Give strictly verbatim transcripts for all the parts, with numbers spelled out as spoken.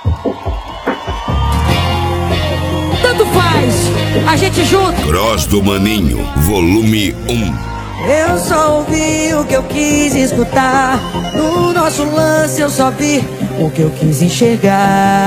Tanto faz, a gente junto. Cross do Maninho, volume um. Eu só ouvi o que eu quis escutar. No nosso lance eu só vi o que eu quis enxergar.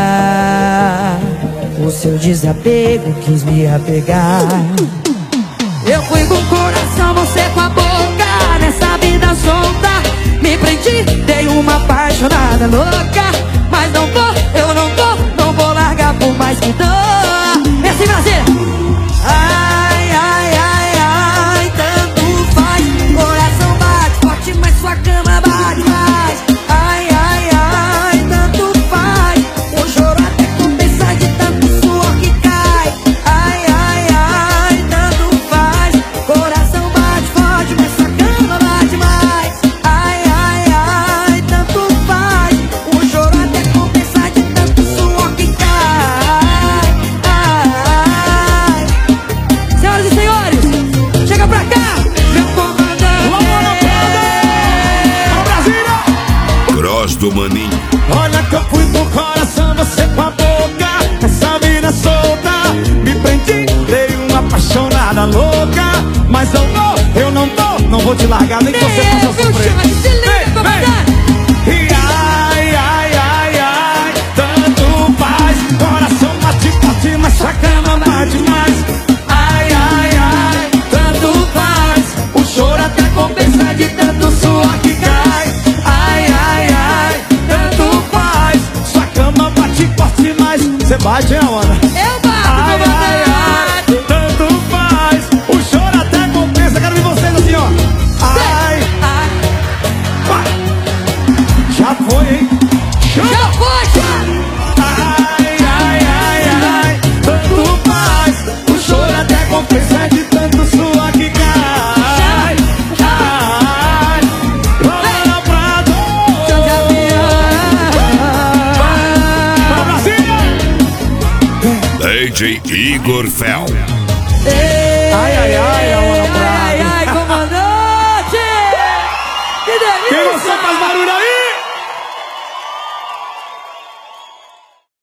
O seu desapego quis me apegar. Eu fui com o coração, você com a boca. Nessa vida solta me prendi, dei uma apaixonada louca. Mas não vou, eu não vou, não vou largar por mais que dor. É assim, Brasil. Ai, ai, ai, ai, tanto faz. Coração bate forte, mas sua cama bate mais. Ai, ai, ai, tanto faz. O choro até compensa de tanto suor que cai. Ai, ai, ai, tanto faz. Coração bate forte, mas sua cama bate mais. Ai, ai, ai, tanto faz. O choro até compensa de tanto suor que cai. Ai, senhoras e senhores, chega pra cá, meu comandante. Vamos, Brasília! Cross do Maninho. Olha que eu fui com o coração, você com a boca. Essa vida solta, me prendi, dei uma apaixonada louca. Mas eu não, eu não vou, não vou te largar, nem que você faça eu sofrer. Vem, vem! E ai, ai, ai, ai, tanto faz. Coração bate, bate, mas sua cama bate mais. Ai, ai, ai, tanto faz. O choro até compensa de tanto suor que cai. Ai, ai, ai, tanto faz. Sua cama bate forte, mas você bate, hein, Ana? Eu bato, Ai, ai, ai, tanto faz. O choro até compensa. Quero ver vocês assim, ó. Ai, Ai, vai. Já foi, hein? já foi, já. Ai, ai, ai, ai, tanto faz. O choro até compensa de tanto suor que cai. Ai, lá pra dor. Pra Brasília! D J Igor Fel. Ai, ai, ai, Ana Prado. Ai, ai, comandante! Que delícia! Quem gostou faz barulho aí?